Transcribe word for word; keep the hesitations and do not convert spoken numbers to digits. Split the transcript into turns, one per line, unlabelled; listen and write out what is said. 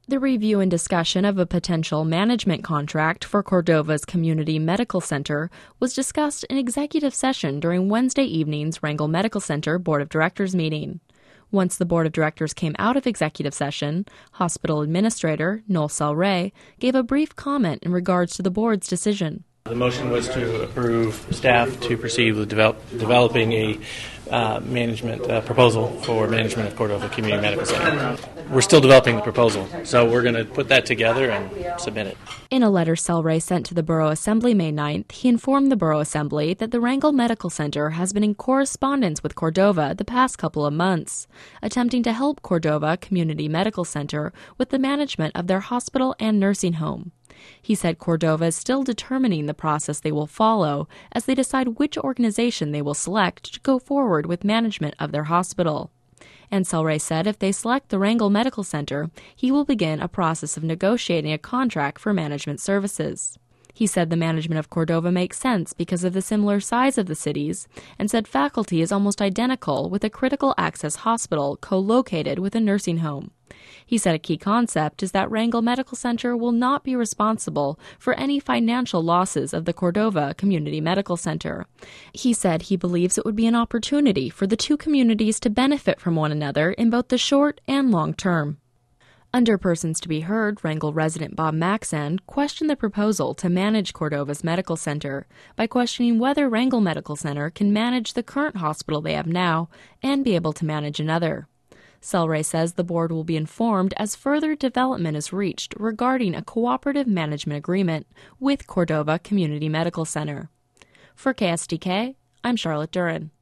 The review and discussion of a potential management contract for Cordova's Community Medical Center was discussed in executive session during Wednesday evening's Wrangell Medical Center Board of Directors meeting. Once the Board of Directors came out of executive session, Hospital Administrator Noel Selray gave a brief comment in regards to the Board's decision.
The motion was to approve staff to proceed with develop, developing a uh, management uh, proposal for management of Cordova Community Medical Center. We're still developing the proposal, so we're going to put that together and submit it.
In a letter Selray sent to the Borough Assembly May ninth, he informed the Borough Assembly that the Wrangell Medical Center has been in correspondence with Cordova the past couple of months, attempting to help Cordova Community Medical Center with the management of their hospital and nursing home. He said Cordova is still determining the process they will follow as they decide which organization they will select to go forward with management of their hospital. And Selray said if they select the Wrangell Medical Center, he will begin a process of negotiating a contract for management services. He said the management of Cordova makes sense because of the similar size of the cities, and said faculty is almost identical with a critical access hospital co-located with a nursing home. He said a key concept is that Wrangell Medical Center will not be responsible for any financial losses of the Cordova Community Medical Center. He said he believes it would be an opportunity for the two communities to benefit from one another in both the short and long term. Under Persons to be Heard, Wrangell resident Bob Maxand questioned the proposal to manage Cordova's medical center by questioning whether Wrangell Medical Center can manage the current hospital they have now and be able to manage another. Selray says the board will be informed as further development is reached regarding a cooperative management agreement with Cordova Community Medical Center. For K S D K, I'm Charlotte Duran.